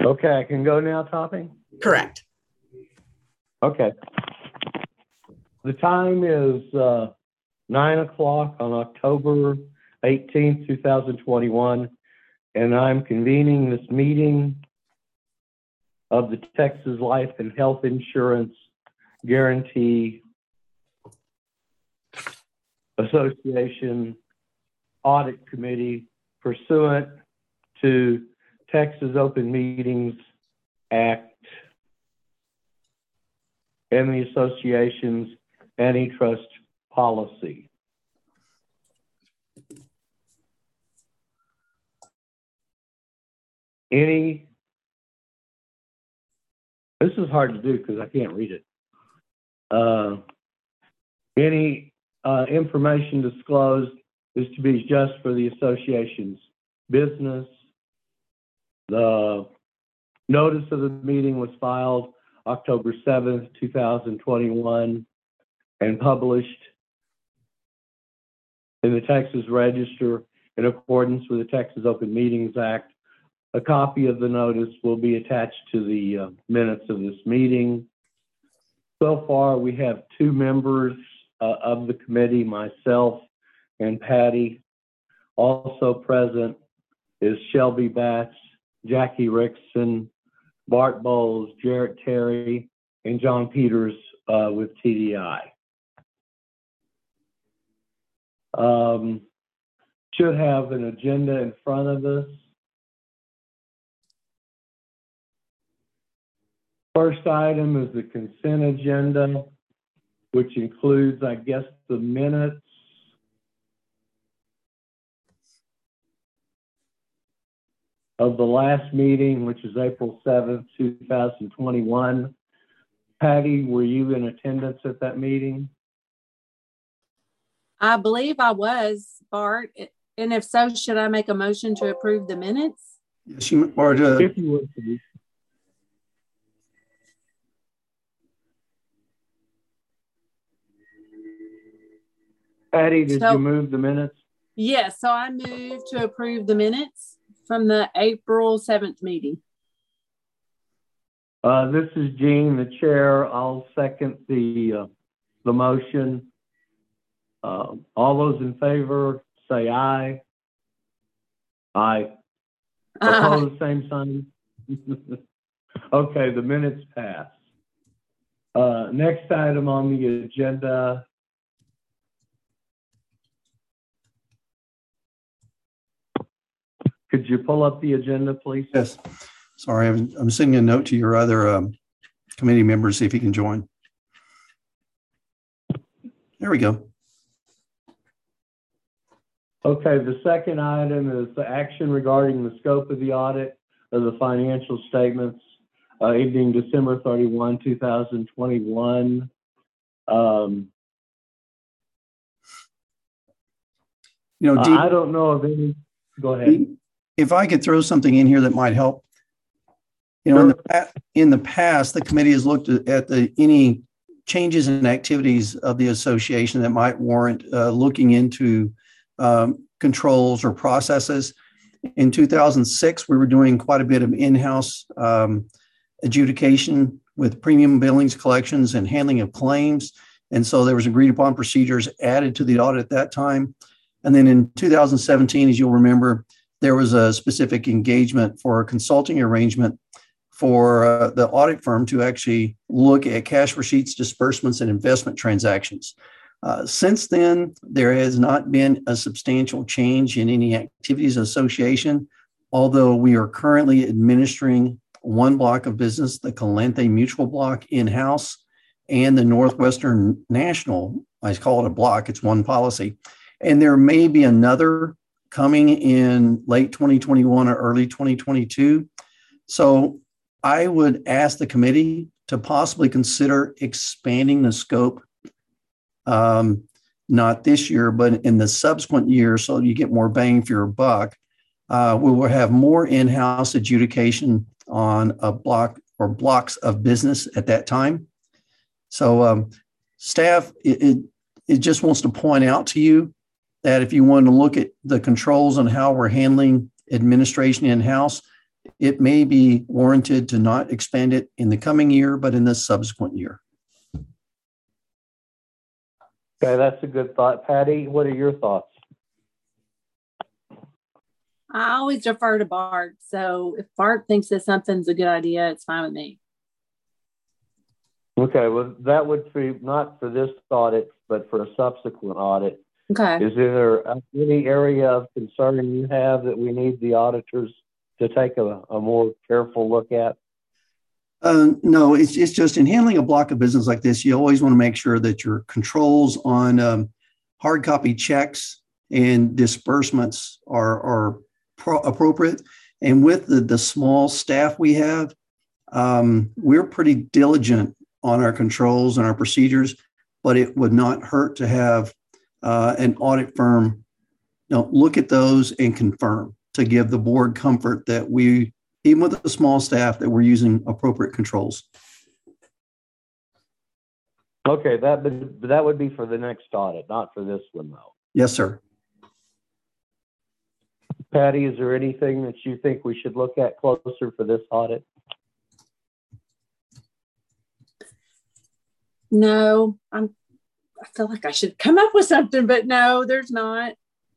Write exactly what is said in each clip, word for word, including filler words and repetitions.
Okay, I can go now, Topping? Correct. Okay. The time is uh, nine o'clock on October eighteenth, two thousand twenty-one, and I'm convening this meeting of the Texas Life and Health Insurance Guarantee Association Audit Committee pursuant to Texas Open Meetings Act and the association's antitrust policy. Any, this is hard to do because I can't read it. Uh, any uh, information disclosed is to be just for the association's business. The notice of the meeting was filed October seventh, two thousand twenty-one, and published in the Texas Register in accordance with the Texas Open Meetings Act. A copy of the notice will be attached to the uh, minutes of this meeting. So far, we have two members uh, of the committee, myself and Patty. Also present is Shelby Batts, Jackie Rickson, Bart Bowles, Jarrett Terry, and John Peters uh, with T D I. Um, should have an agenda in front of us. First item is the consent agenda, which includes, I guess, the minutes of the last meeting, which is April seventh, two thousand twenty-one. Patty, were you in attendance at that meeting? I believe I was, Bart. And if so, should I make a motion to approve the minutes? Yes, you or to, if you would, please. Patty, did so, you move the minutes? Yes, so I moved to approve the minutes from the April seventh meeting. Uh, this is Gene, the chair. I'll second the uh, the motion. Uh, all those in favor, say aye. Aye. Opposed, same sign. Okay, the minutes pass. Uh, next item on the agenda. Could you pull up the agenda, please? Yes. Sorry, I'm, I'm sending a note to your other um, committee members, see if he can join. There we go. Okay, the second item is the action regarding the scope of the audit of the financial statements uh, ending December thirty-first, two thousand twenty-one. Um, you know, Dean, I don't know of any, go ahead. If I could throw something in here that might help. You know, sure. in, the, in the past, the committee has looked at the any changes in activities of the association that might warrant uh, looking into um, controls or processes. In two thousand six, we were doing quite a bit of in-house um, adjudication with premium billings, collections, and handling of claims. And so there was agreed upon procedures added to the audit at that time. And then in two thousand seventeen, as you'll remember, there was a specific engagement for a consulting arrangement for uh, the audit firm to actually look at cash receipts, disbursements, and investment transactions. Uh, since then, there has not been a substantial change in any activities association, although we are currently administering one block of business, the Calenthe Mutual Block in-house, and the Northwestern National, I call it a block, it's one policy. And there may be another coming in late twenty twenty-one or early twenty twenty-two. So I would ask the committee to possibly consider expanding the scope, um, not this year, but in the subsequent year, so you get more bang for your buck. Uh, we will have more in-house adjudication on a block or blocks of business at that time. So um, staff, it, it, it just wants to point out to you that if you want to look at the controls on how we're handling administration in-house, it may be warranted to not expand it in the coming year, but in the subsequent year. Okay, that's a good thought. Patty, what are your thoughts? I always defer to Bart. So if Bart thinks that something's a good idea, it's fine with me. Okay, well, that would be not for this audit, but for a subsequent audit. Okay. Is there any area of concern you have that we need the auditors to take a, a more careful look at? Uh, no, it's, it's just in handling a block of business like this, you always want to make sure that your controls on um, hard copy checks and disbursements are, are pro- appropriate. And with the, the small staff we have, um, we're pretty diligent on our controls and our procedures, but it would not hurt to have uh, an audit firm, you know, look at those and confirm to give the board comfort that we, even with a small staff, that we're using appropriate controls. Okay, that would, that would be for the next audit, not for this one, though. Yes, sir. Patty, is there anything that you think we should look at closer for this audit? No, I'm, I feel like I should come up with something, but no, there's not.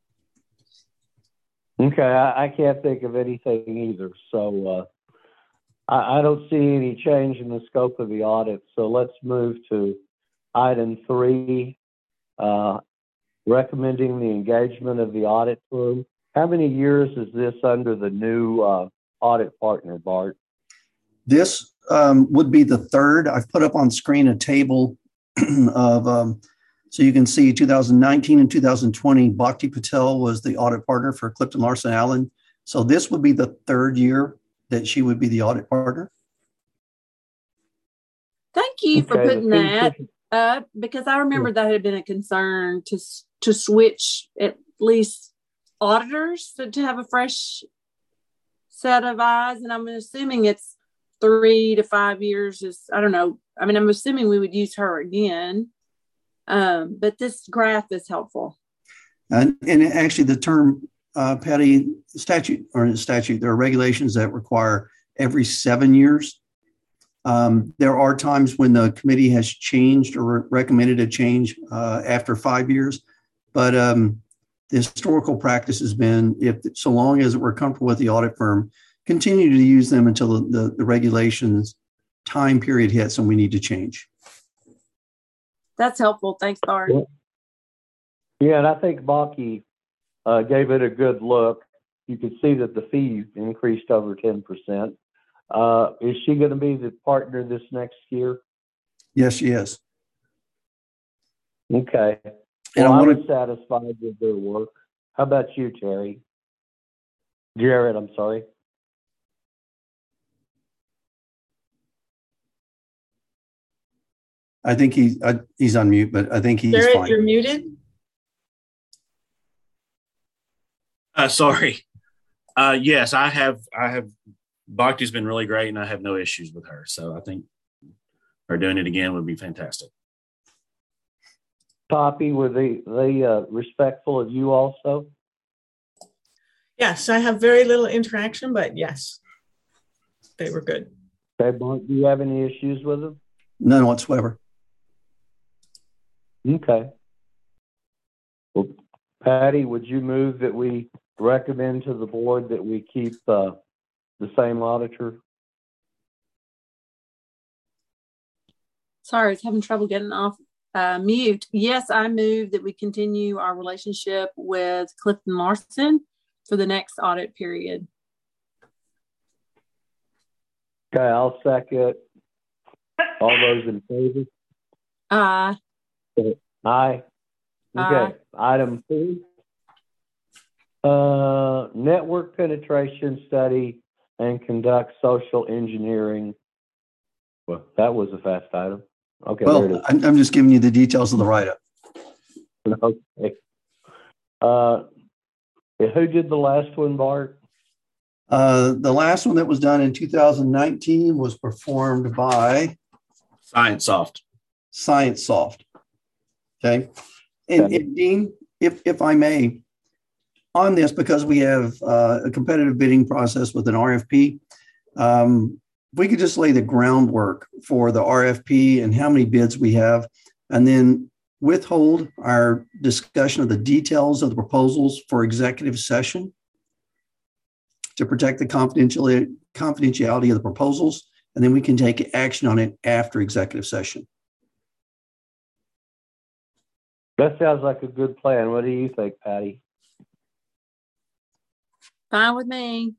Okay, I, I can't think of anything either. So uh, I, I don't see any change in the scope of the audit. So let's move to item three, uh, recommending the engagement of the audit firm. How many years is this under the new uh, audit partner, Bart? This um, would be the third. I've put up on screen a table of, um, so you can see two thousand nineteen and two thousand twenty, Bhakti Patel was the audit partner for Clifton Larson Allen. So this would be the third year that she would be the audit partner. Thank you Okay, for putting the that fees- up because I remember that had been a concern to to switch at least auditors to, to have a fresh set of eyes. And I'm assuming it's three to five years is, I don't know. I mean, I'm assuming we would use her again. Um, but this graph is helpful. And, and actually the term, uh, Patty, statute or statute, there are regulations that require every seven years. Um, there are times when the committee has changed or re- recommended a change uh, after five years. But um, the historical practice has been, if so long as we're comfortable with the audit firm, continue to use them until the, the, the regulations time period hits and we need to change. That's helpful. Thanks, Bart. Yeah, and I think Baki uh, gave it a good look. You could see that the fee increased over ten percent. Uh, is she going to be the partner this next year? Yes, she is. Okay. And Well, I I wanna- was satisfied with their work. How about you, Terry? Jared, I'm sorry. I think he, I, he's on mute, but I think he's Jared, fine. you're muted. Uh, sorry. Uh, yes, I have. I have. Bhakti's been really great, and I have no issues with her. So I think her doing it again would be fantastic. Poppy, were they they uh, respectful of you also? Yes, I have very little interaction, but yes, they were good. Okay, Mark, do you have any issues with them? None whatsoever. Okay. Well, Patty, would you move that we recommend to the board that we keep uh, the same auditor? Sorry, I was having trouble getting off uh, mute. Yes, I move that we continue our relationship with Clifton Larson for the next audit period. Okay, I'll second. All those in favor? Uh, Aye. Okay, Aye. item four. Uh, network penetration study and conduct social engineering. Well, that was a fast item. Okay, there it Well, is. I'm, I'm just giving you the details of the write-up. Okay. Uh, who did the last one, Bart? Uh, the last one that was done in two thousand nineteen was performed by Science Soft. ScienceSoft. Okay. And, Okay. and Dean, if, if I may, on this, because we have uh, a competitive bidding process with an R F P, um, we could just lay the groundwork for the R F P and how many bids we have, and then withhold our discussion of the details of the proposals for executive session to protect the confidentiality, confidentiality of the proposals, and then we can take action on it after executive session. That sounds like a good plan. What do you think, Patty? Fine with me.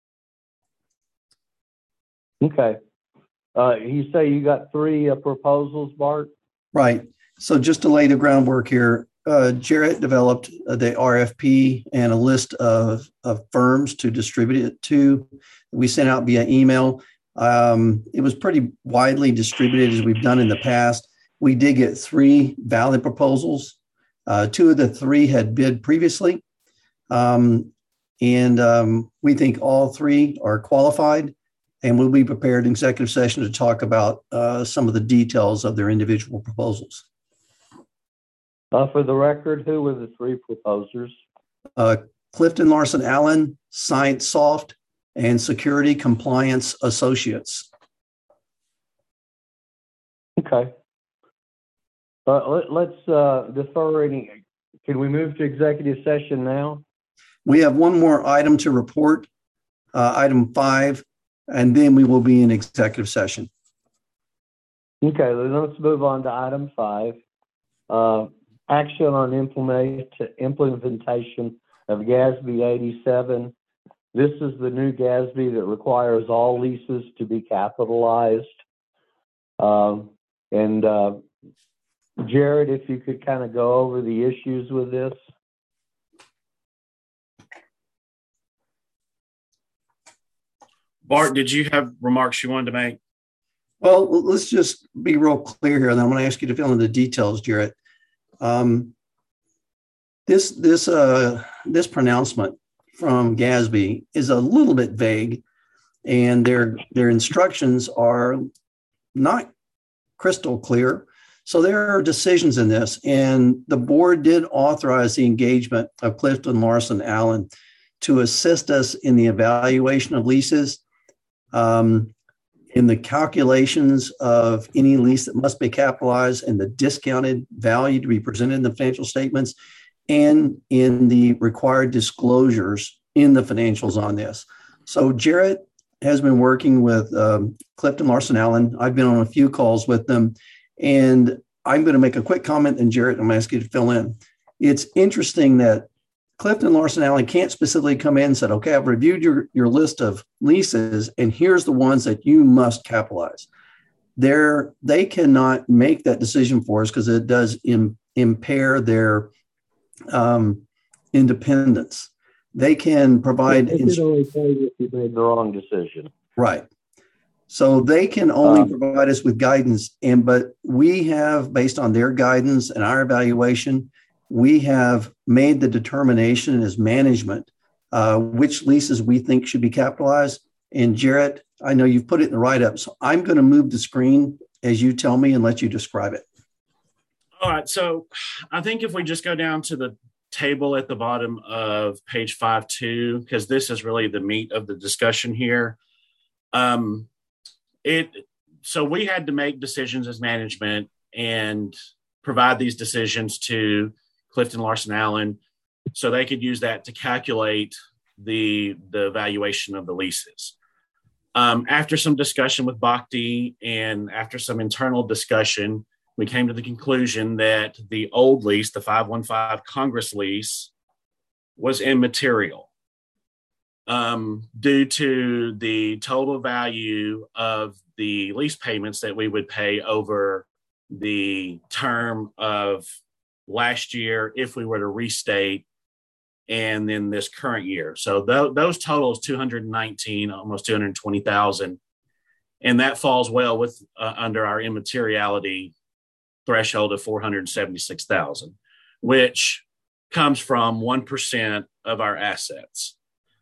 Okay. Uh, you say you got three uh, proposals, Bart? Right. So just to lay the groundwork here, uh, Jarrett developed uh, the R F P and a list of, of firms to distribute it to. We sent out via email. Um, it was pretty widely distributed as we've done in the past. We did get three valid proposals. Uh, two of the three had bid previously. Um, and um, we think all three are qualified, and we'll be prepared in executive session to talk about uh, some of the details of their individual proposals. Uh, for the record, who were the three proposers? Uh, Clifton Larson Allen, Science Soft, and Security Compliance Associates. Okay. Uh, let, let's uh, defer any. Can we move to executive session now? We have one more item to report, uh, item five, and then we will be in executive session. Okay, then let's move on to item five. Uh, action on implement, implementation of G A S B eighty-seven. This is the new G A S B that requires all leases to be capitalized. Um, and uh, Jared, if you could kind of go over the issues with this. Bart, did you have remarks you wanted to make? Well, let's just be real clear here, and I'm going to ask you to fill in the details, Jarrett. Um, this this uh, this pronouncement from G A S B is a little bit vague, and their their instructions are not crystal clear. So there are decisions in this, and the board did authorize the engagement of Clifton Larson Allen to assist us in the evaluation of leases, um, in the calculations of any lease that must be capitalized and the discounted value to be presented in the financial statements, and in the required disclosures in the financials on this. So Jarrett has been working with um, Clifton Larson Allen. I've been on a few calls with them, and I'm going to make a quick comment, and Jarrett, I'm going to ask you to fill in. It's interesting that Clifton Larson Allen can't specifically come in and say, okay, I've reviewed your, your list of leases, and here's the ones that you must capitalize. They're, they cannot make that decision for us because it does im, impair their um, independence. They can provide. They can only tell you if you made the wrong decision. Right. So they can only um, provide us with guidance. And but we have, based on their guidance and our evaluation, we have made the determination as management uh, which leases we think should be capitalized. And Jarrett, I know you've put it in the write-up, so I'm going to move the screen as you tell me and let you describe it. All right. So I think if we just go down to the table at the bottom of page five two, because this is really the meat of the discussion here. Um, it so we had to make decisions as management and provide these decisions to Clifton Larson Allen so they could use that to calculate the the valuation of the leases. Um, after some discussion with Bhakti and after some internal discussion, we came to the conclusion that the old lease, the five one five Congress lease, was immaterial um, due to the total value of the lease payments that we would pay over the term of last year if we were to restate, and then this current year. So th- those totals two hundred nineteen, almost two hundred twenty thousand, and that falls well with uh, under our immateriality threshold of four hundred seventy-six thousand, which comes from one percent of our assets.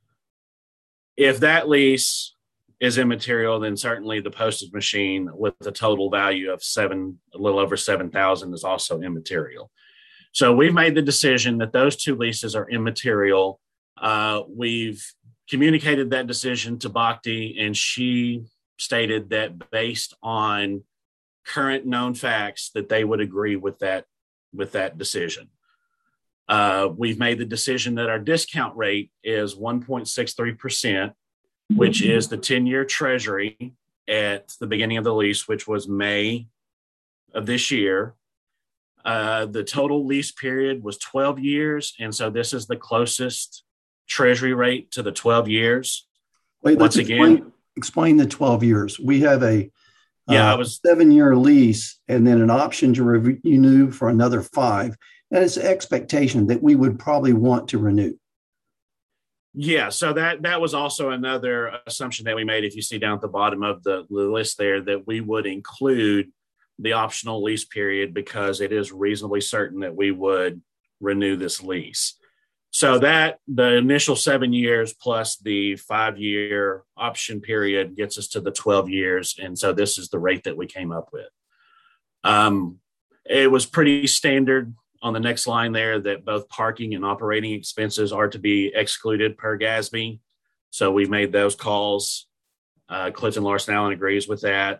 If that lease is immaterial, then certainly the postage machine with a total value of seven, a little over seven thousand is also immaterial. So we've made the decision that those two leases are immaterial Uh, we've communicated that decision to Bhakti, and she stated that based on current known facts that they would agree with that with that decision. Uh, we've made the decision that our discount rate is one point six three percent, which is the ten-year treasury at the beginning of the lease, which was May of this year. Uh, the total lease period was twelve years, and so this is the closest treasury rate to the twelve years. Wait, Once let's again, explain, explain the twelve years. We have a yeah, uh, I was seven-year lease and then an option to renew for another five. And it's an expectation that we would probably want to renew. Yeah, so that that was also another assumption that we made. If you see down at the bottom of the, the list there, that we would include the optional lease period because it is reasonably certain that we would renew this lease. So that the initial seven years plus the five-year option period gets us to the twelve years. And so this is the rate that we came up with. Um, it was pretty standard on the next line there that both parking and operating expenses are to be excluded per G A S B. So we made those calls. Uh, Clifton Larson Allen agrees with that.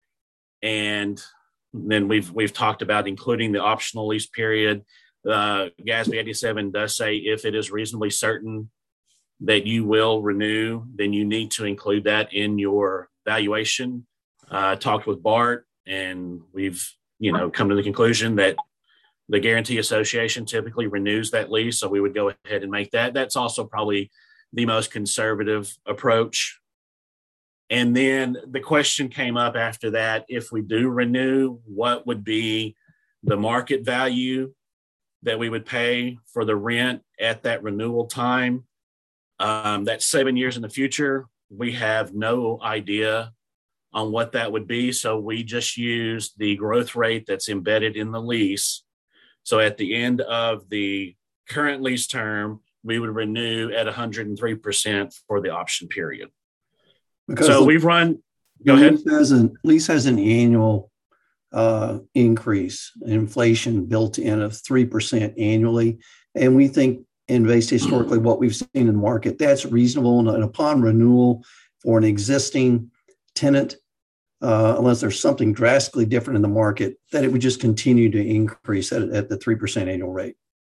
And then we've we've talked about including the optional lease period. Uh, G A S B eighty-seven does say if it is reasonably certain that you will renew, then you need to include that in your valuation. I uh, talked with Bart, and we've you know come to the conclusion that the Guarantee Association typically renews that lease, so we would go ahead and make that. That's also probably the most conservative approach. And then the question came up after that, if we do renew, what would be the market value that we would pay for the rent at that renewal time? Um, that's seven years in the future. We have no idea on what that would be, so we just use the growth rate that's embedded in the lease. So at the end of the current lease term, we would renew at one hundred three percent for the option period. Because so we've run, go ahead. Lease has an, lease has an annual uh, increase, inflation built in of three percent annually. And we think, and based historically what we've seen in the market, that's reasonable. And upon renewal for an existing tenant, Uh, unless there's something drastically different in the market, that it would just continue to increase at, at the three percent annual rate.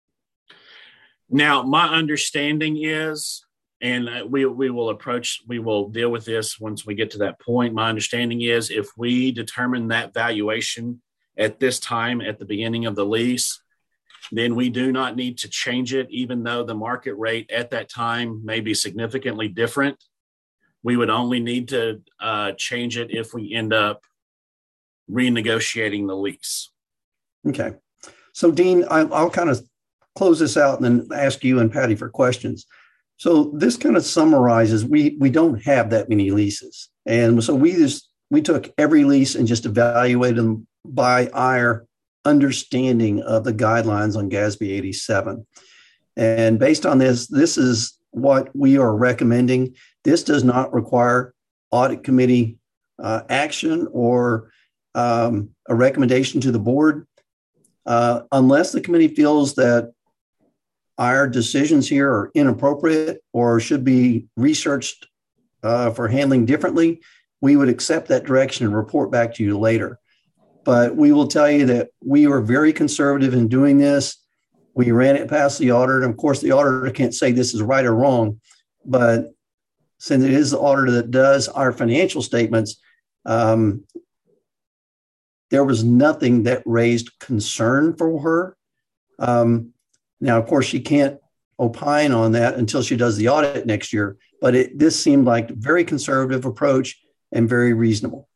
Now, my understanding is, and we we will approach, we will deal with this once we get to that point. My understanding is if we determine that valuation at this time at the beginning of the lease, then we do not need to change it, even though the market rate at that time may be significantly different. We would only need to uh, change it if we end up renegotiating the lease. Okay. So, Dean, I, I'll kind of close this out and then ask you and Patty for questions. So this kind of summarizes, we we don't have that many leases. And so we just, we took every lease and just evaluated them by our understanding of the guidelines on G A S B eighty-seven. And based on this, this is what we are recommending. This does not require audit committee uh, action or um, a recommendation to the board. Uh, unless the committee feels that our decisions here are inappropriate or should be researched uh, for handling differently, we would accept that direction and report back to you later. But we will tell you that we are very conservative in doing this. We ran it past the auditor. And of course, the auditor can't say this is right or wrong, but since it is the auditor that does our financial statements, um, there was nothing that raised concern for her. Um, now, of course, she can't opine on that until she does the audit next year, but it, this seemed like a very conservative approach and very reasonable.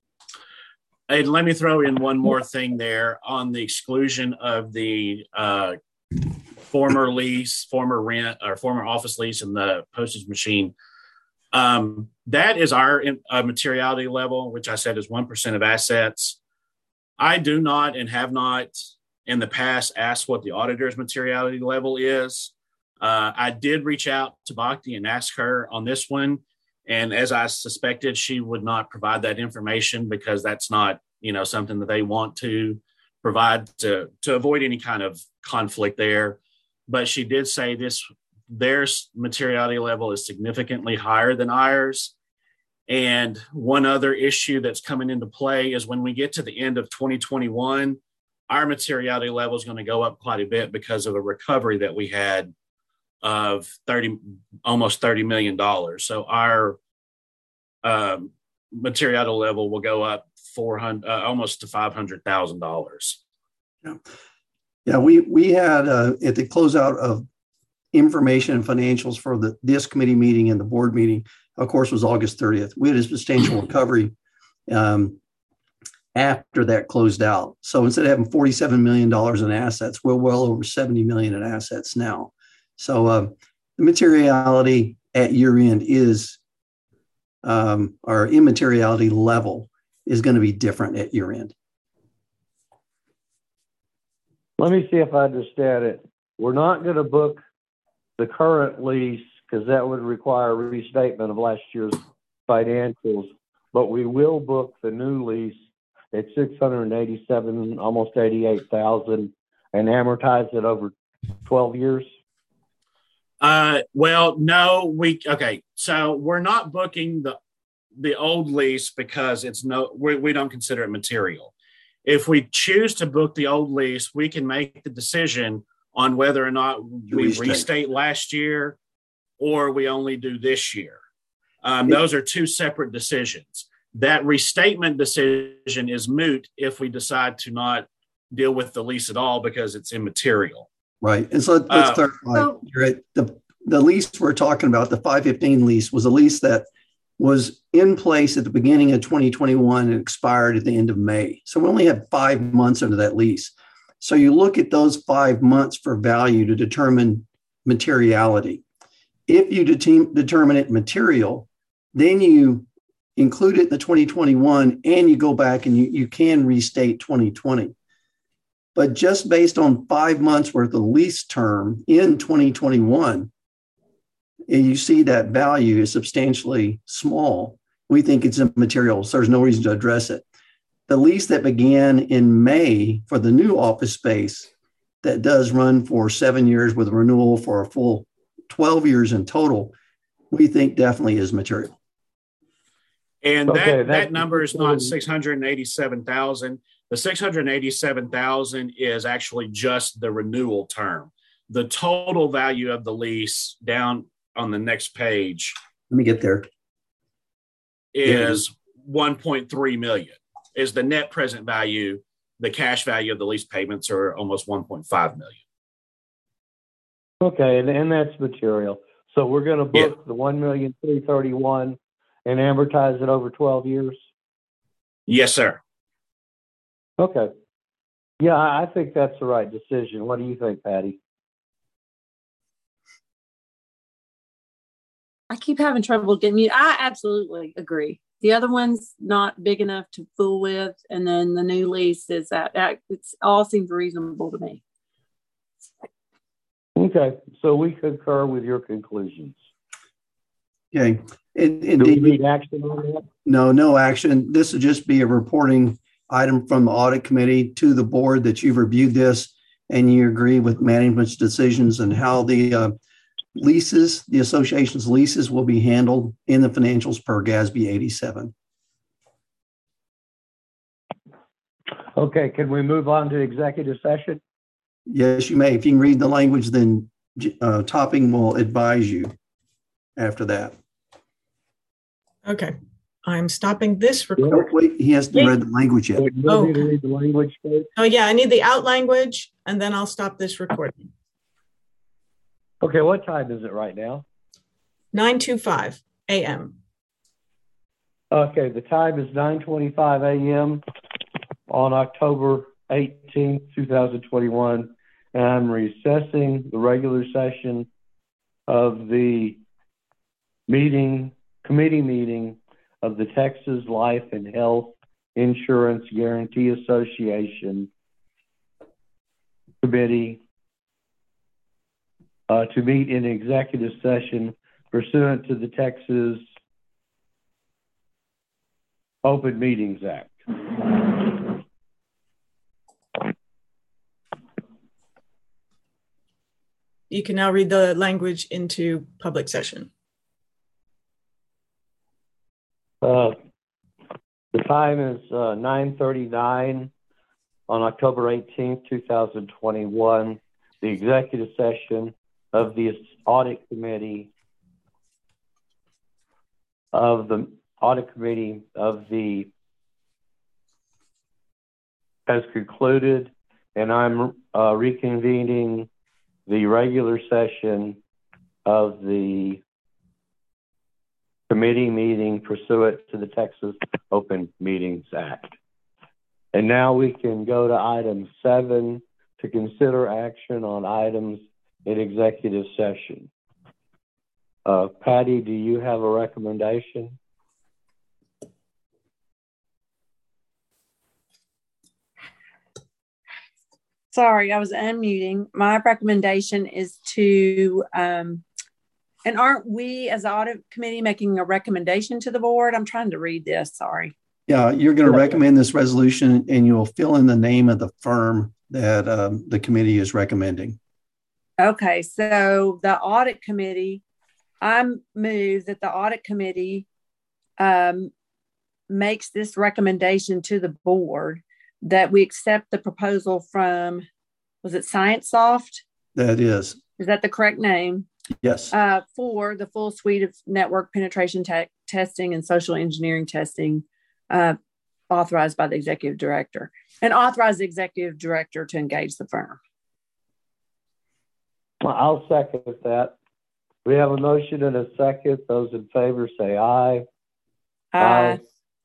Hey, let me throw in one more thing there on the exclusion of the uh, former lease, former rent, or former office lease and the postage machine. Um, that is our uh, materiality level, which I said is one percent of assets. I do not and have not in the past asked what the auditor's materiality level is. Uh, I did reach out to Bhakti and ask her on this one. And as I suspected, she would not provide that information because that's not, you know, something that they want to provide to, to avoid any kind of conflict there. But she did say this their materiality level is significantly higher than ours. And one other issue that's coming into play is when we get to the end of twenty twenty-one, our materiality level is going to go up quite a bit because of a recovery that we had of thirty, almost thirty million dollars. So our um, materiality level will go up four hundred, uh, almost to five hundred thousand dollars. Yeah, yeah. We we had uh, at the closeout of information and financials for the this committee meeting and the board meeting, of course, was August thirtieth. We had a substantial recovery um, after that closed out. So instead of having forty-seven million dollars in assets, we're well over seventy million dollars in assets now. So uh, the materiality at year end is, um, our immateriality level is going to be different at year end. Let me see if I understand it. We're not going to book the current lease because that would require a restatement of last year's financials, but we will book the new lease at six hundred eighty-seven, almost eighty-eight thousand, and amortize it over twelve years. Uh, well, no, we okay. So we're not booking the the old lease because it's no, we, we don't consider it material. If we choose to book the old lease, we can make the decision on whether or not we restate, restate last year or we only do this year. Um, those are two separate decisions. That restatement decision is moot if we decide to not deal with the lease at all because it's immaterial. Right. And so let's uh, clarify. So, right. The, the lease we're talking about, the five fifteen lease, was a lease that was in place at the beginning of twenty twenty-one and expired at the end of May. So we only had five months under that lease. So you look at those five months for value to determine materiality. If you de- determine it material, then you include it in the twenty twenty-one and you go back and you, you can restate twenty twenty. But just based on five months worth of lease term in twenty twenty-one, and you see that value is substantially small, we think it's immaterial. So there's no reason to address it. The lease that began in May for the new office space that does run for seven years with a renewal for a full twelve years in total, we think definitely is material. And okay, that, that number is not six hundred eighty-seven thousand. The six hundred eighty-seven thousand is actually just the renewal term. The total value of the lease down on the next page. Let me get there. Is yeah. one point three million. Is the net present value. The cash value of the lease payments are almost one point five million. Okay, and, and that's material. So we're going to book yeah. the one million three thirty-one and amortize it over twelve years? Yes, sir. Okay. Yeah, I think that's the right decision. What do you think, Patty? I keep having trouble getting you. I absolutely agree. The other one's not big enough to fool with, and then the new lease is that, that it's all seems reasonable to me. Okay, so we concur with your conclusions. Okay. And, and Do we need action on that? No, no action. This would just be a reporting item from the audit committee to the board that you've reviewed this and you agree with management's decisions and how the uh, leases, the association's leases will be handled in the financials per G A S B eighty-seven. Okay, can we move on to executive session? Yes, you may. If you can read the language, then uh, Topping will advise you after that. Okay. I'm stopping this recording. Oh, wait, he hasn't wait. read the language yet. Wait, oh, okay. read the language first? Oh, yeah, I need the out language, and then I'll stop this recording. Okay, what time is it right now? nine twenty-five a.m. Okay, the time is nine twenty-five a.m. on October eighteenth, twenty twenty-one, and I'm recessing the regular session of the meeting, committee meeting of the Texas Life and Health Insurance Guarantee Association Committee uh, to meet in executive session pursuant to the Texas Open Meetings Act. you can now read the language into public session. Uh, the time is uh, nine thirty-nine on October eighteenth, two thousand twenty-one. The executive session of the audit committee of the audit committee of the has concluded, and I'm uh, reconvening the regular session of the committee meeting pursuant to the Texas Open Meetings Act. And now we can go to item seven to consider action on items in executive session. Uh, Patty, do you have a recommendation? Sorry, I was unmuting. My recommendation is to, um, and aren't we as audit committee making a recommendation to the board? I'm trying to read this, sorry. Yeah, you're going to recommend this resolution and you'll fill in the name of the firm that um, the committee is recommending. Okay, so the audit committee, I move that the audit committee um, makes this recommendation to the board that we accept the proposal from, was it ScienceSoft? That is. Is that the correct name? Yes. Uh, for the full suite of network penetration te- testing and social engineering testing uh, authorized by the executive director, and authorize the executive director to engage the firm. I'll second that. We have a motion and a second. Those in favor say aye. Aye. Aye.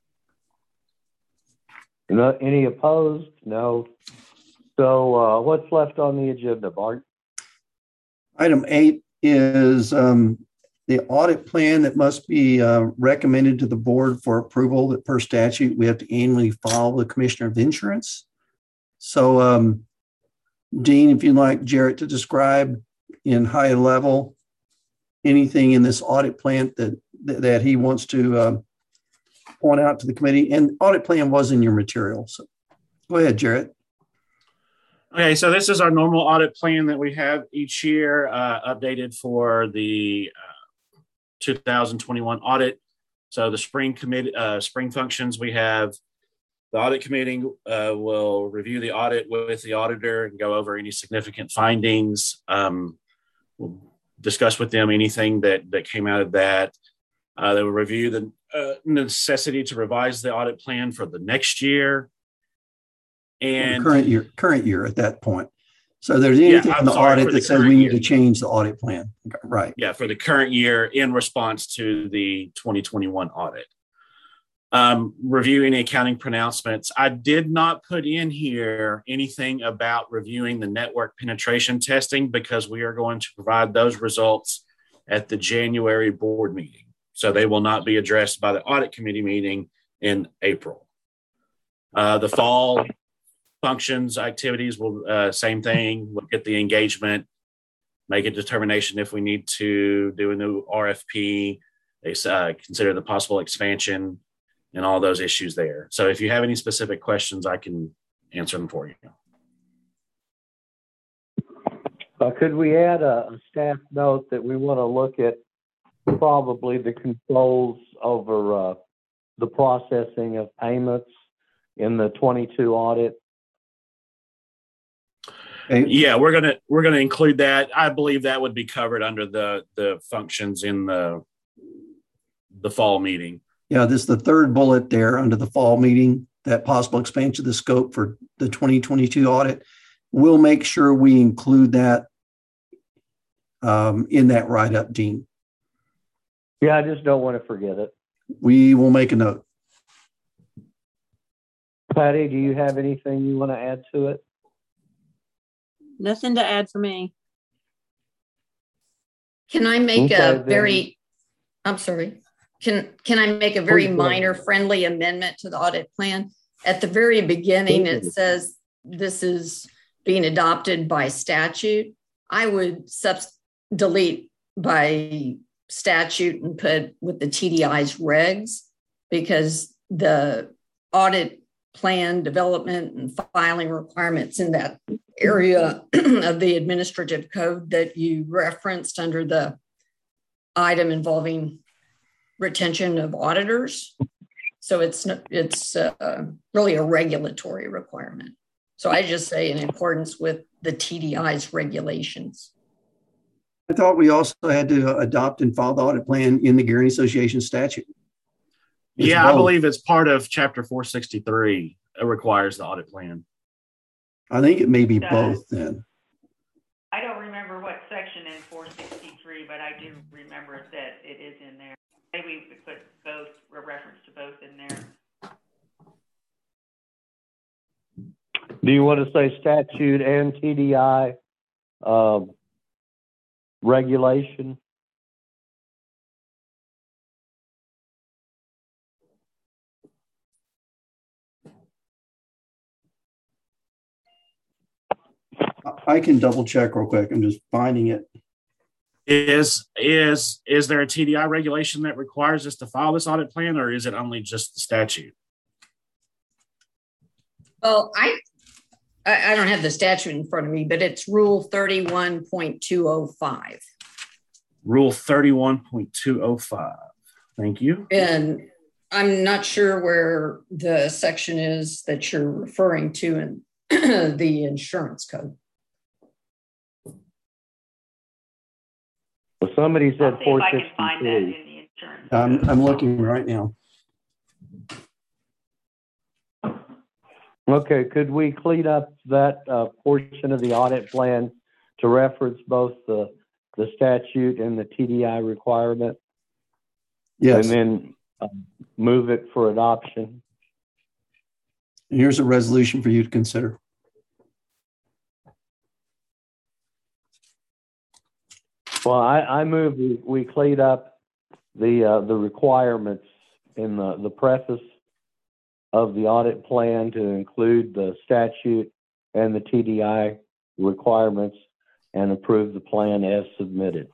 No, any opposed? No. So uh, what's left on the agenda, Bart? Item eight is um, the audit plan that must be uh, recommended to the board for approval. That per statute, we have to annually file the Commissioner of Insurance. So, um, Dean, if you'd like Jarrett to describe in high level anything in this audit plan that that he wants to uh, point out to the committee, and audit plan was in your material. So go ahead, Jarrett. Okay, so this is our normal audit plan that we have each year, uh, updated for the uh, two thousand twenty-one audit. So the spring committee, uh, spring functions, we have the audit committee uh, will review the audit with the auditor and go over any significant findings. Um, we'll discuss with them anything that that came out of that. Uh, they will review the uh, necessity to revise the audit plan for the next year. And current year, current year at that point. So there's anything yeah, in the sorry, audit the that says we year. need to change the audit plan. Right. Yeah, for the current year in response to the twenty twenty-one audit. Um, review any accounting pronouncements. I did not put in here anything about reviewing the network penetration testing because we are going to provide those results at the January board meeting. So they will not be addressed by the audit committee meeting in April. Uh, the fall functions, activities will, uh, same thing. We'll get the engagement, make a determination if we need to do a new R F P, uh, consider the possible expansion and all those issues there. So if you have any specific questions, I can answer them for you. Uh, could we add a, a staff note that we want to look at probably the controls over uh, the processing of payments in the twenty-two audit? Yeah, we're gonna we're gonna include that. I believe that would be covered under the the functions in the the fall meeting. Yeah, this is the third bullet there under the fall meeting, that possible expansion of the scope for the twenty twenty-two audit. We'll make sure we include that um, in that write-up, Dean. Yeah, I just don't want to forget it. We will make a note. Patty, do you have anything you want to add to it? Nothing to add for me. Can I make Okay, a very, then. I'm sorry, can can I make a very minor friendly amendment to the audit plan? At the very beginning, it says this is being adopted by statute. I would sub delete by statute and put with the T D I's regs, because the audit plan development and filing requirements in that area of the administrative code that you referenced under the item involving retention of auditors. So it's it's uh, really a regulatory requirement. So I just say in accordance with the T D I's regulations. I thought we also had to adopt and file the audit plan in the Guaranty Association statute. It's yeah, both. I believe it's part of Chapter four sixty-three. It requires the audit plan. I think it may be Does. both then. I don't remember what section in four sixty-three, but I do remember that it is in there. Maybe we could put both, a reference to both in there. Do you want to say statute and T D I um, regulation? I can double check real quick. I'm just finding it. Is is is there a T D I regulation that requires us to file this audit plan, or is it only just the statute? Well, I I don't have the statute in front of me, but it's Rule thirty-one point two oh five. Rule thirty-one point two oh five. Thank you. And I'm not sure where the section is that you're referring to in the insurance code. Well, somebody said I'll see four if I can find that in sixty-three. the insurance. I'm, I'm looking right now. Okay, could we clean up that uh, portion of the audit plan to reference both the the statute and the T D I requirement? Yes. And then uh, move it for adoption. Here's a resolution for you to consider. Well, I, I move we, we clean up the uh, the requirements in the, the preface of the audit plan to include the statute and the T D I requirements and approve the plan as submitted.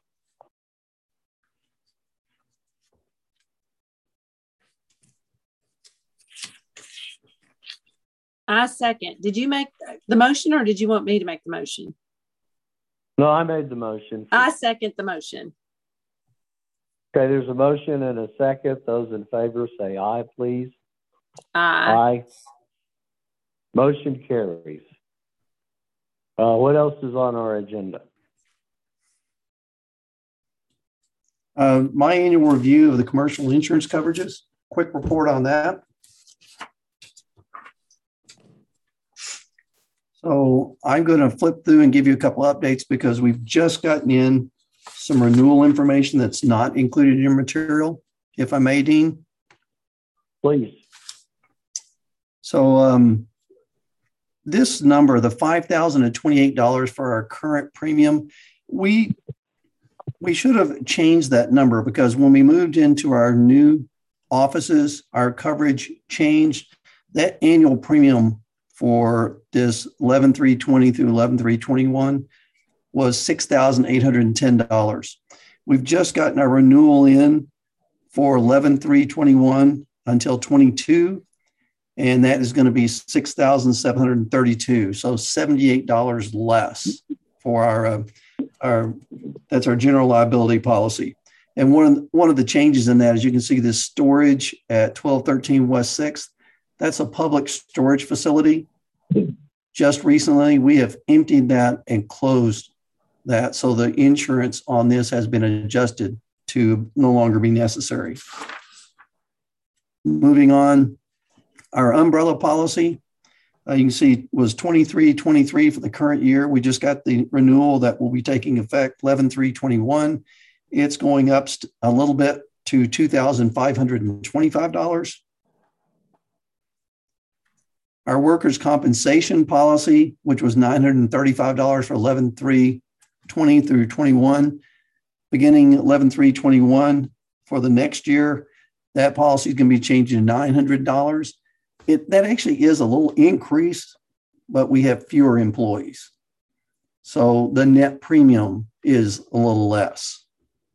I second. Did you make the motion or did you want me to make the motion? No, I made the motion. I second the motion. Okay, there's a motion and a second. Those in favor say aye, please. Aye. Aye. Motion carries. Uh, what else is on our agenda? Uh, my annual review of the commercial insurance coverages. Quick report on that. So I'm going to flip through and give you a couple updates because we've just gotten in some renewal information that's not included in your material, if I may, Dean. Please. So um, this number, the five thousand twenty-eight dollars for our current premium, we we should have changed that number because when we moved into our new offices, our coverage changed. That annual premium for this eleven three twenty through eleven three twenty-one was six thousand eight hundred ten dollars. We've just gotten our renewal in for eleven three twenty-one until twenty-two, and that is going to be six thousand seven hundred thirty-two dollars, so seventy-eight dollars less for our, uh, our that's our general liability policy. And one of, the, one of the changes in that is you can see this storage at twelve thirteen West sixth. That's a public storage facility. Just recently, we have emptied that and closed that. So the insurance on this has been adjusted to no longer be necessary. Moving on, our umbrella policy, uh, you can see was twenty-three twenty-three for the current year. We just got the renewal that will be taking effect eleven three twenty-one. It's going up a little bit to two thousand five hundred twenty-five dollars. Our workers' compensation policy, which was nine hundred thirty-five dollars for eleven three twenty through twenty-one, beginning eleven three twenty-one for the next year, that policy is going to be changing to nine hundred dollars. It, that actually is a little increase, but we have fewer employees. So the net premium is a little less.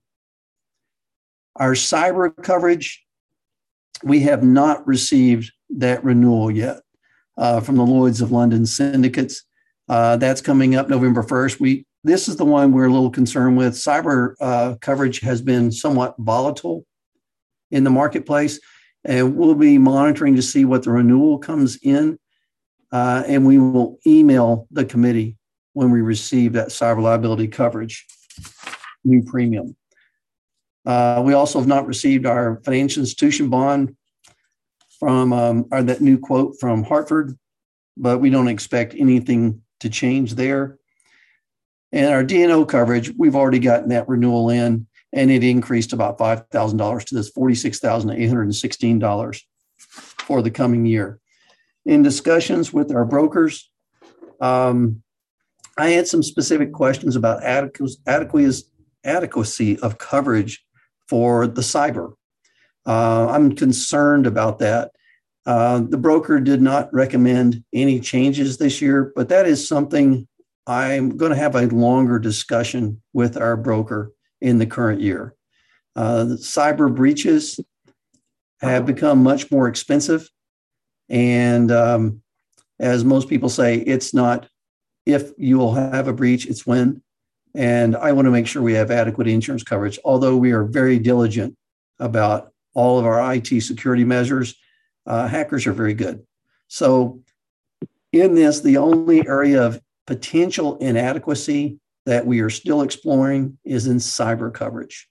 Our cyber coverage, we have not received that renewal yet. uh, from the Lloyd's of London syndicates. Uh, that's coming up November first. We This is the one we're a little concerned with. Cyber uh, coverage has been somewhat volatile in the marketplace, and we'll be monitoring to see what the renewal comes in, uh, and we will email the committee when we receive that cyber liability coverage new premium. Uh, we also have not received our financial institution bond from um, or that new quote from Hartford, but we don't expect anything to change there. And our D and O coverage, we've already gotten that renewal in, and it increased about five thousand dollars to this forty-six thousand eight hundred sixteen dollars for the coming year. In discussions with our brokers, um, I had some specific questions about adequacy, adequacy of coverage for the cyber. Uh, I'm concerned about that. Uh, the broker did not recommend any changes this year, but that is something I'm going to have a longer discussion with our broker in the current year. Uh, the cyber breaches have become much more expensive. And um, as most people say, it's not if you will have a breach, it's when. And I want to make sure we have adequate insurance coverage, although we are very diligent about all of our I T security measures. Uh, hackers are very good. So in this, the only area of potential inadequacy that we are still exploring is in cyber coverage.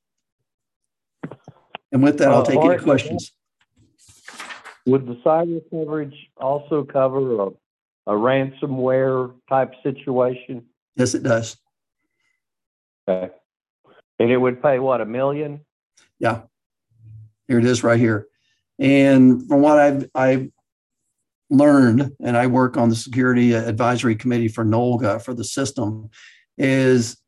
And with that, I'll take uh, any questions. Would the cyber coverage also cover a, a ransomware type situation? Yes, it does. Okay. And it would pay, what, a million? Yeah. Here it is right here. And from what I've, I've learned, and I work on the security advisory committee for NOLGA for the system, is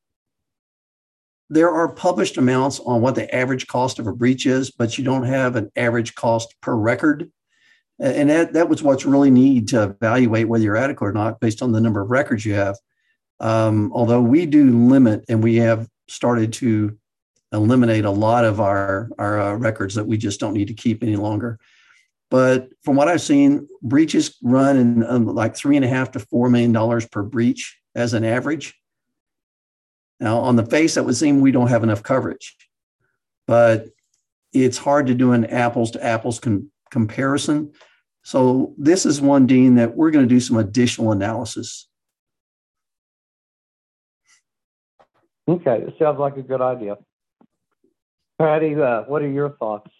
there are published amounts on what the average cost of a breach is, but you don't have an average cost per record. And that, that was what's really needed to evaluate whether you're adequate or not based on the number of records you have. Um, although we do limit, and we have started to eliminate a lot of our, our uh, records that we just don't need to keep any longer. But from what I've seen, breaches run in um, like three and a half to four million dollars per breach as an average. Now, on the face, that would seem we don't have enough coverage, but it's hard to do an apples to apples com- comparison. So this is one, Dean, that we're going to do some additional analysis. Okay, this sounds like a good idea. Patty, uh, what are your thoughts?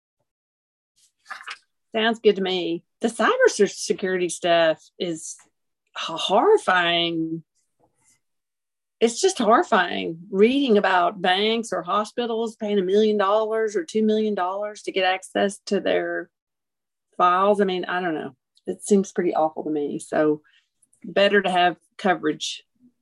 Sounds good to me. The cyber security stuff is horrifying. It's just horrifying reading about banks or hospitals paying a million dollars or two million dollars to get access to their files. I mean, I don't know. It seems pretty awful to me. So better to have coverage.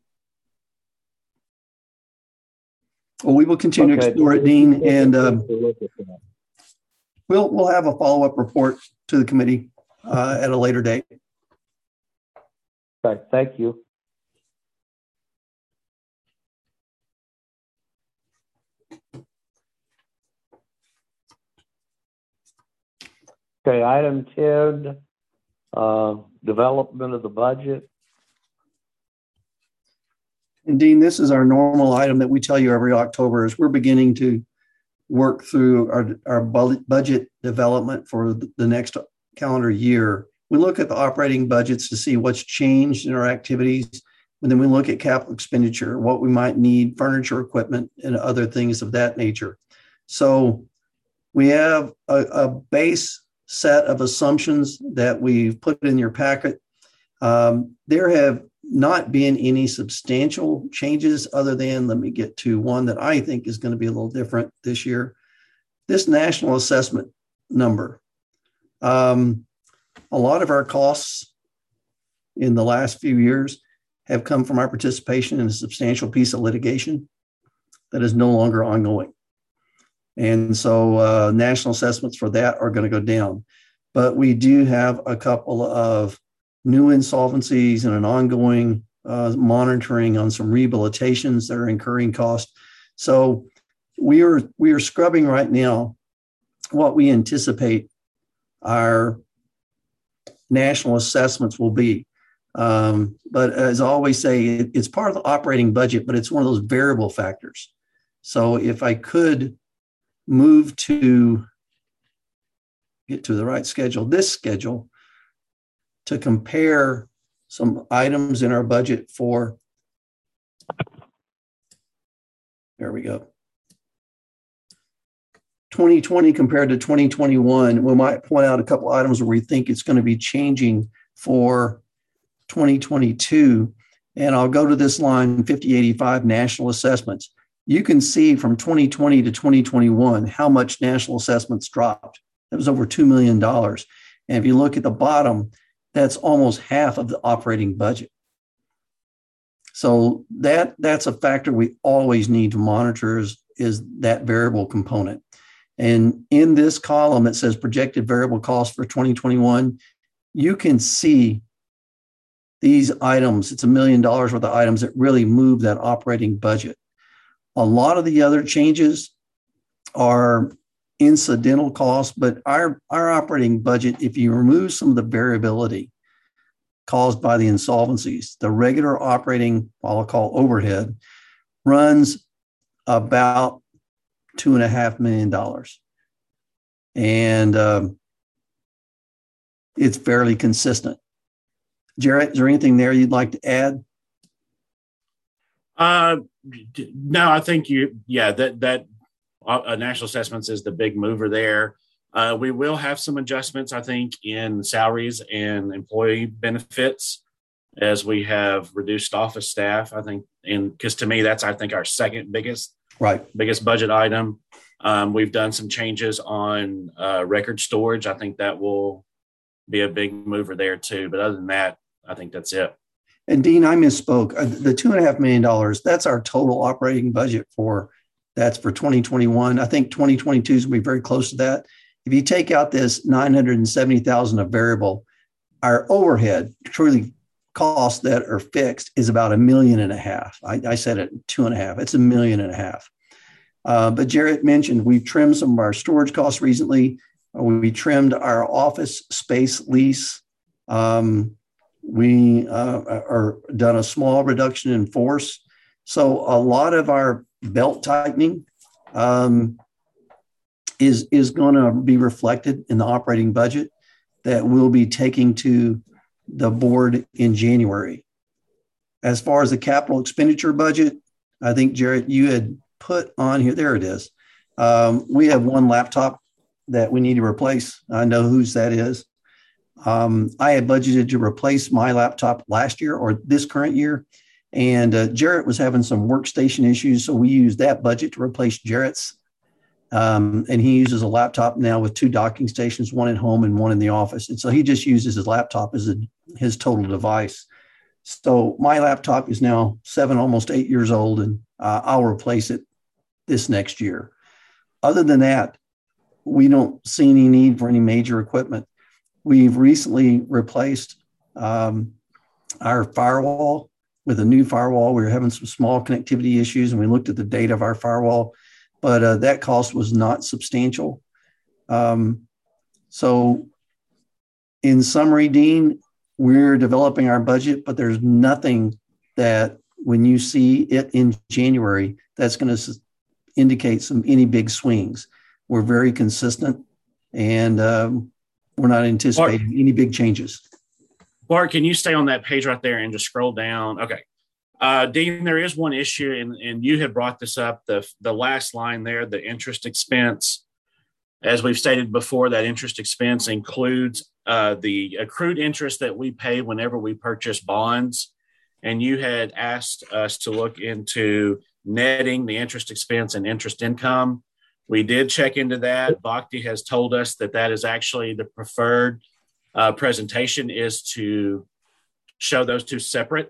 Well, we will continue okay. to explore it, Dean, and um, we'll we'll have a follow-up report to the committee uh, at a later date. Okay, thank you. Okay, item ten, uh, development of the budget. And Dean, this is our normal item that we tell you every October as we're beginning to work through our, our budget development for the next calendar year. We look at the operating budgets to see what's changed in our activities. And then we look at capital expenditure, what we might need, furniture, equipment, and other things of that nature. So we have a, a base set of assumptions that we've put in your packet. Um, there have not been any substantial changes other than, let me get to one that I think is going to be a little different this year. This national assessment number. Um, a lot of our costs in the last few years have come from our participation in a substantial piece of litigation that is no longer ongoing. And so uh, national assessments for that are going to go down. But we do have a couple of new insolvencies and an ongoing uh, monitoring on some rehabilitations that are incurring costs. So we are we are scrubbing right now what we anticipate our national assessments will be. Um, but as I always say, it, it's part of the operating budget, but it's one of those variable factors. So if I could move to get to the right schedule, this schedule, to compare some items in our budget for, there we go, twenty twenty compared to twenty twenty-one, we might point out a couple items where we think it's going to be changing for twenty twenty-two. And I'll go to this line, fifty eighty-five national assessments. You can see from twenty twenty to twenty twenty-one how much national assessments dropped. That was over two million dollars. And if you look at the bottom, that's almost half of the operating budget. So that, that's a factor we always need to monitor is, is that variable component. And in this column, it says projected variable costs for twenty twenty-one. You can see these items. It's a million dollars worth of items that really move that operating budget. A lot of the other changes are incidental costs, but our, our operating budget, if you remove some of the variability caused by the insolvencies, the regular operating, what I'll call overhead, runs about two and a half million dollars. And um, it's fairly consistent. Jarrett, is there anything there you'd like to add? Uh, no, I think you, yeah, that, that uh, national assessments is the big mover there. Uh, we will have some adjustments, I think, in salaries and employee benefits as we have reduced office staff, I think, and because to me, that's, I think, our second biggest, right, biggest budget item. Um, we've done some changes on uh, record storage. I think that will be a big mover there too. But other than that, I think that's it. And Dean, I misspoke. The two and a half million dollars, that's our total operating budget for, that's for twenty twenty-one. I think twenty twenty-two is going to be very close to that. If you take out this nine hundred seventy thousand of variable, our overhead, truly costs that are fixed, is about a million and a half. I, I said it two and a half. It's a million and a half. Uh, but Jarrett mentioned we've trimmed some of our storage costs recently. We trimmed our office space lease. Um, we uh, are done a small reduction in force. So a lot of our belt tightening um, is, is going to be reflected in the operating budget that we'll be taking to the board in January. As far as the capital expenditure budget, I think, Jarrett, you had put on here, there it is. Um, we have one laptop that we need to replace. I know whose that is. Um, I had budgeted to replace my laptop last year or this current year. And uh, Jarrett was having some workstation issues. So we used that budget to replace Jarrett's. Um, and he uses a laptop now with two docking stations, one at home and one in the office. And so he just uses his laptop as a, his total device. So my laptop is now seven, almost eight years old, and uh, I'll replace it this next year. Other than that, we don't see any need for any major equipment. We've recently replaced um, our firewall with a new firewall. We were having some small connectivity issues, and we looked at the data of our firewall, but uh, that cost was not substantial. Um, so in summary, Dean, we're developing our budget, but there's nothing that when you see it in January, that's going to indicate some any big swings. We're very consistent, and um, we're not anticipating Bart, any big changes. Bart, can you stay on that page right there and just scroll down? Okay. Uh, Dean, there is one issue, and, and you had brought this up, the, the last line there, the interest expense. As we've stated before, that interest expense includes uh, the accrued interest that we pay whenever we purchase bonds. And you had asked us to look into netting the interest expense and interest income. We did check into that. Bhakti has told us that that is actually the preferred uh, presentation, is to show those two separate.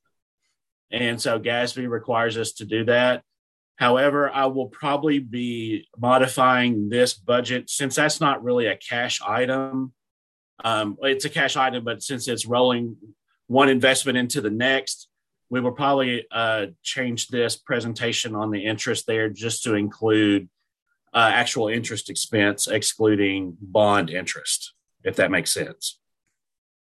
And so GASB requires us to do that. However, I will probably be modifying this budget since that's not really a cash item. Um, it's a cash item, but since it's rolling one investment into the next, we will probably uh, change this presentation on the interest there just to include uh, actual interest expense, excluding bond interest, if that makes sense.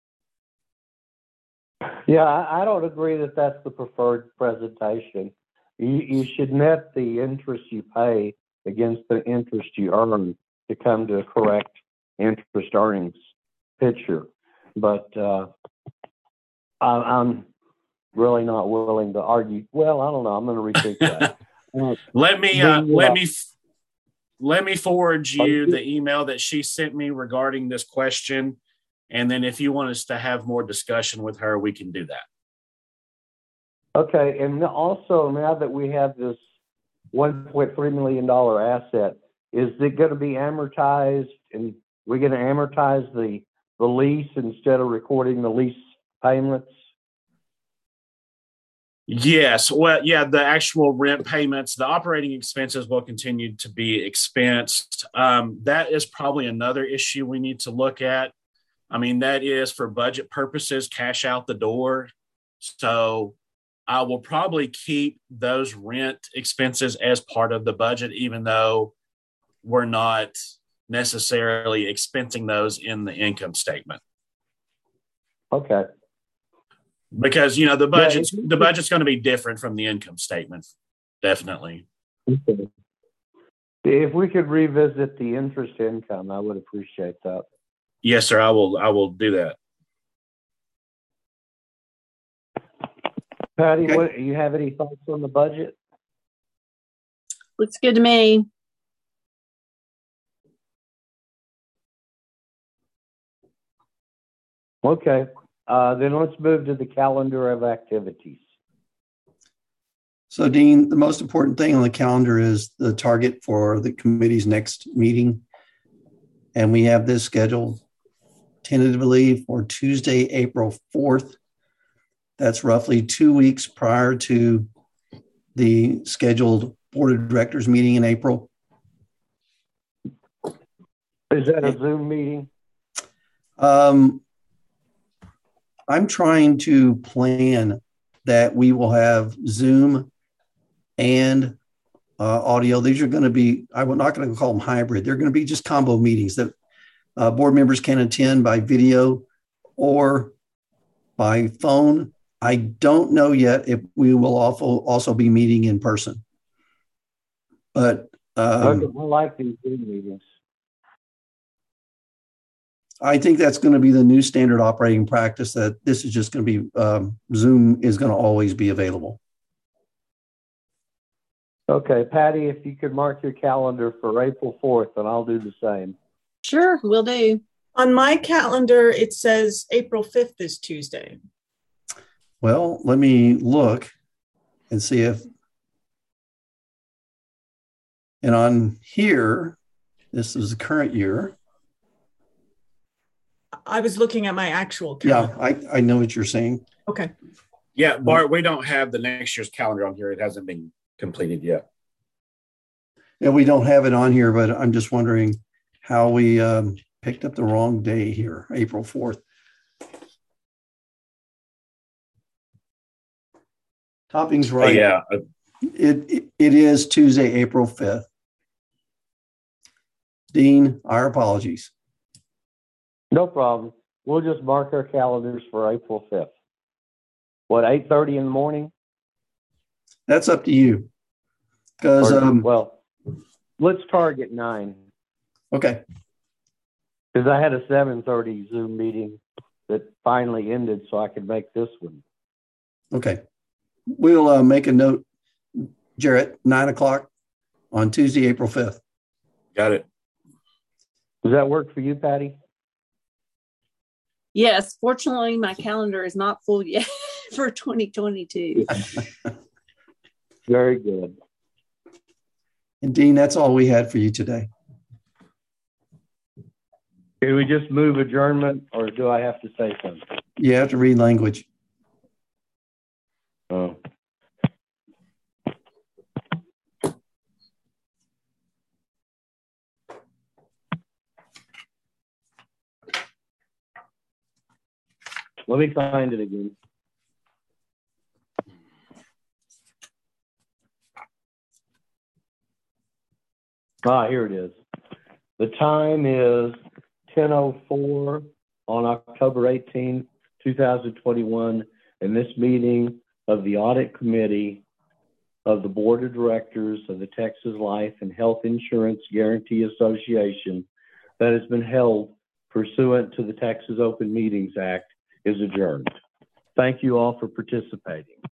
Yeah, I, I don't agree that that's the preferred presentation. You, you should net the interest you pay against the interest you earn to come to a correct interest earnings picture. But uh, I, I'm really not willing to argue. Well, I don't know. I'm going to repeat that. Uh, let me uh, then, let uh, me let me forward Are you you- the email that she sent me regarding this question, and then if you want us to have more discussion with her, we can do that. Okay, and also now that we have this one point three million dollar asset, is it going to be amortized, and we're going to amortize the the lease instead of recording the lease payments? Yes. Well, yeah, the actual rent payments, the operating expenses will continue to be expensed. Um, that is probably another issue we need to look at. I mean, that is for budget purposes, cash out the door. So I will probably keep those rent expenses as part of the budget, even though we're not necessarily expensing those in the income statement. Okay. Because, you know, the budget's, Yeah, the budget's going to be different from the income statement. Definitely. Okay. If we could revisit the interest income, I would appreciate that. Yes, sir. I will, I will do that. Patty, Okay. what, you have any thoughts on the budget? Looks good to me. Okay. Uh, then let's move to the calendar of activities. So, Dean, the most important thing on the calendar is the target for the committee's next meeting. And we have this scheduled tentatively for Tuesday, April fourth. That's roughly two weeks prior to the scheduled board of directors meeting in April. Is that a Zoom meeting? Um, I'm trying to plan that we will have Zoom and uh, audio. These are going to be, I'm not going to call them hybrid. They're going to be just combo meetings that uh, board members can attend by video or by phone. I don't know yet if we will also, also be meeting in person. But um, Okay, I like these Zoom meetings. I think that's going to be the new standard operating practice, that this is just going to be, um, Zoom is going to always be available. Okay, Patty, if you could mark your calendar for April fourth, and I'll do the same. Sure, will do. On my calendar, it says April fifth is Tuesday. Well, let me look and see if, and on here, this is the current year. I was looking at my actual Yeah, calendar. I, I know what you're saying. Okay. Yeah, Bart, we don't have the next year's calendar on here. It hasn't been completed yet. And we don't have it on here, but I'm just wondering how we um, picked up the wrong day here, April fourth. Topping's right. Yeah. uh, It, it it is Tuesday, April fifth. Dean, our apologies. No problem. We'll just mark our calendars for April fifth. What, eight thirty in the morning? That's up to you. Because Or- um, well, let's target nine, okay, because I had a seven thirty Zoom meeting that finally ended, so I could make this one. okay. We'll uh, make a note, Jarrett, nine o'clock on Tuesday, April fifth. Got it. Does that work for you, Patty? Yes, fortunately, my calendar is not full yet for twenty twenty-two. Very good. And Dean, that's all we had for you today. Can we just move adjournment, or do I have to say something? You have to read language. Oh. Let me find it again. Ah, here it is. The time is ten oh four on October eighteenth, two thousand twenty-one. and this meeting of the Audit Committee of the Board of Directors of the Texas Life and Health Insurance Guarantee Association that has been held pursuant to the Texas Open Meetings Act is adjourned. Thank you all for participating.